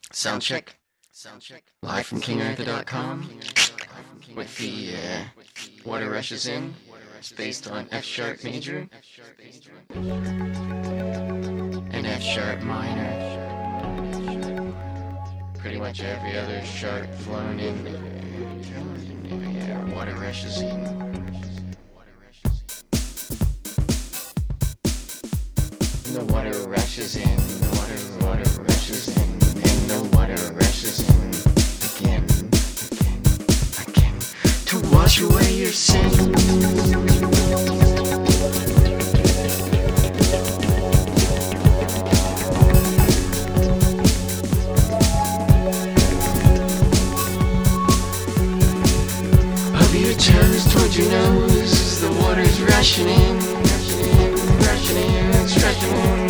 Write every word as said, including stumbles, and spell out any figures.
Sound check. Live from king arthur dot com with the uh, Water Rushes In. It's based on F sharp major and F sharp minor. Pretty much every other sharp flown in. Yeah, Water Rushes In. The water rushes in, the water, water rushes in, and the water rushes in again, again, again, to wash away your sin. Of your toes toward your nose, the water's rushing in, rushing in, rushing in, it's rushing in.